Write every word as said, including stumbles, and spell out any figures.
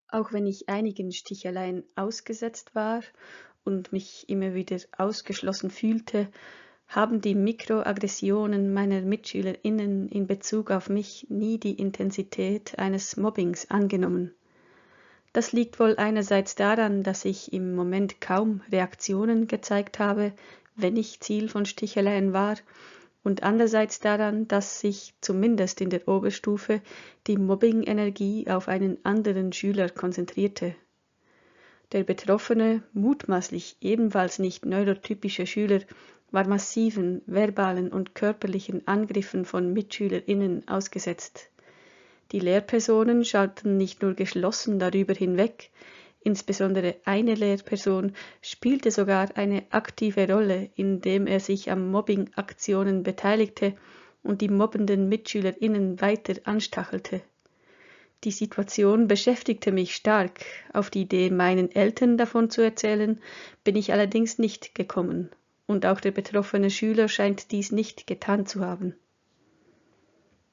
Auch wenn ich einigen Sticheleien ausgesetzt war und mich immer wieder ausgeschlossen fühlte, haben die Mikroaggressionen meiner MitschülerInnen in Bezug auf mich nie die Intensität eines Mobbings angenommen. Das liegt wohl einerseits daran, dass ich im Moment kaum Reaktionen gezeigt habe, wenn ich Ziel von Sticheleien war, und andererseits daran, dass sich zumindest in der Oberstufe die Mobbing-Energie auf einen anderen Schüler konzentrierte. Der betroffene, mutmaßlich ebenfalls nicht neurotypische Schüler war massiven verbalen und körperlichen Angriffen von MitschülerInnen ausgesetzt. Die Lehrpersonen schauten nicht nur geschlossen darüber hinweg, insbesondere eine Lehrperson spielte sogar eine aktive Rolle, indem er sich an Mobbing-Aktionen beteiligte und die mobbenden MitschülerInnen weiter anstachelte. Die Situation beschäftigte mich stark. Auf die Idee, meinen Eltern davon zu erzählen, bin ich allerdings nicht gekommen, und auch der betroffene Schüler scheint dies nicht getan zu haben.